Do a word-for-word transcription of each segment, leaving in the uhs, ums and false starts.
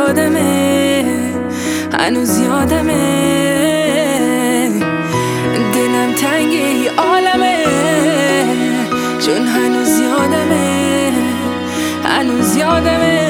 یادمه، هنوز یادمه. دلم تنگ ای عالمه، چون هنوز یادمه، هنوز یادمه.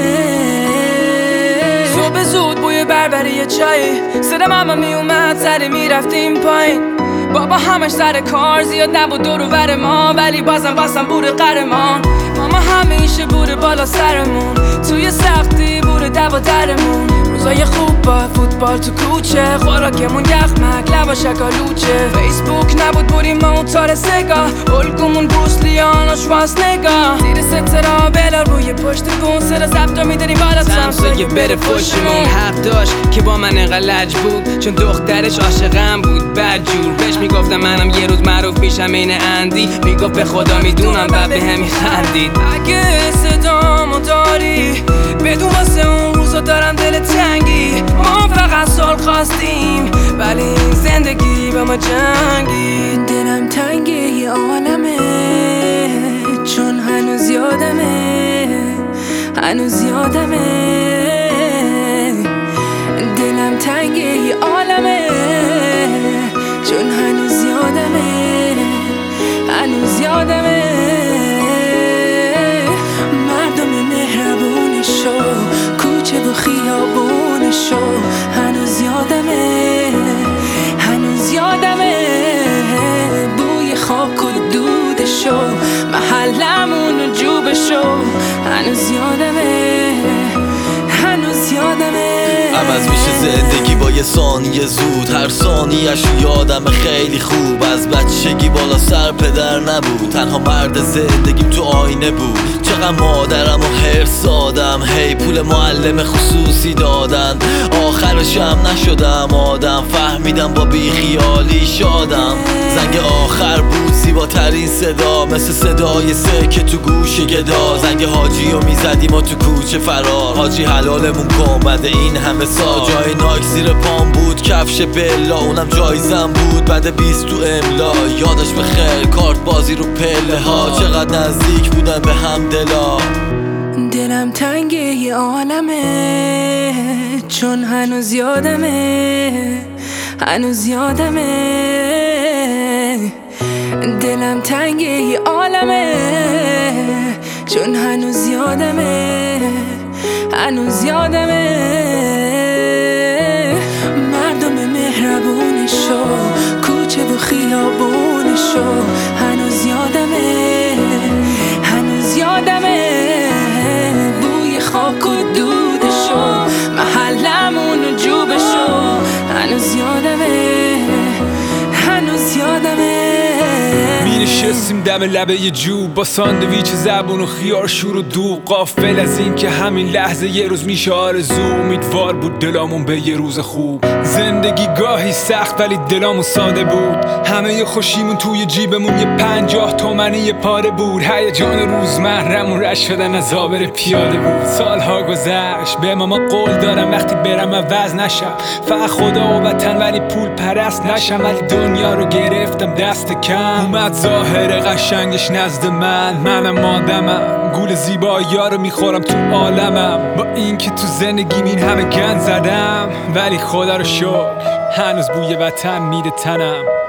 صبح زود بوی بربری چای، صدا ماما می اومد سری میرفتیم پایین. بابا همش سر کار، زیاد نبود دور و بر ما، ولی بازم بازم بود قهرمان. ماما همیشه بود بالا سرمون، توی سختی بود دو درمون. روزای خوب با فوتبال تو کوچه، خوراکمون یخمک لبا شکالوچه. فیسبوک نبود بودیم موتار سگا، الگومون بوسلیان و شواس نگاه. زیر سترا بلار روی پشت بون، صدا زبطا میداریم بالا سمسایه بره پشتمون. حق داشت که با من انقدر لج بود، چون دخترش عاشقم بود بدجور. بهش میگفتم منم یه روز معروف میشم این اندی، میگفت به خدا میدونم بعد به همی خندید. اگه صدامو داری بدون واسه اون روزا دارم دل تنگی. ما فقط سال خواستیم ولی این زندگی به ما جنگی. دلم تنگ یه عالمه، چون هنوز یادمه، هنوز یادمه. دلم تنگ یه عالمه، چون هنوز یادمه، هنوز یادمه. مردم مهربونشو، کوچه و خیابونشو، هنوز یادمه، هنوز یادمه. بوی خاک و دودشو، محلمون و جوبشو، هنوز یادمه، هنوز یادمه. عوض میشه زندگی با یه ثانیه زود، هر ثانیه‌اش یادم خیلی خوب. از بچگی بالا سر پدر نبود، تنها مرد زندگیم تو آینه بود. چقدر مادرم و حرص دادم، هی پول معلم خصوصی دادن. آخرشم نشدم آدم، فهمیدم با بیخیالی شادم. زنگ آخر بود زیباترین صدا، مثل صدای سکه تو گوش گدا. زنگ حاجی رو میزدیم و تو کوچه فرار، حاجی حلالمون کن بعد این همه سال. جای نایک زیر پام بود، کفش بلا اونم جایزم بود بعد بیست تو املا. یادش بخیر کارت بازی رو پله ها، چقدر نزدیک بودن به هم دلا. دلم تنگ یه عالمه، چون هنوز یادمه، هنوز یادمه. دلم تنگ یه عالمه، چون هنوز یادمه، هنوز یادمه. مردم مهربونشو، کوچه و خیابونشو، هنوز یادمه، هنوز یادمه. بوی خاک و دودشو، محلمون و جوبشو، هنوز یادمه، هنوز یادمه. می نشستیم دم لبه یه جوب با ساندویچ زبون و خیار شور و دوغ. غافل از این که همین لحظه یه روز میشه آرزو. امیدوار بود دلامون به یه روز خوب. زندگی گاهی سخت ولی دلامون ساده بود. همه ی خوشیمون توی جیبمون یه پنجاه تومنی یه پاره بود. هیجان روزمرمون رشت شدن از آبر پیاده بود. سالها گذشت به ماما قول دارم وقتی برم عوض نشم، فقط خدا و وطن ولی پول پرست نشم. ولی دنیا رو گرفتم دست کم، اومد ظاهر قشنگش نزد من. منم آدمم، گول زیبایی‌ها رو میخورم تو عالمم. با این که تو زندگیم این همه گند زدم، ولی خدا رو شکر هنوز بوی وطن میره تنم.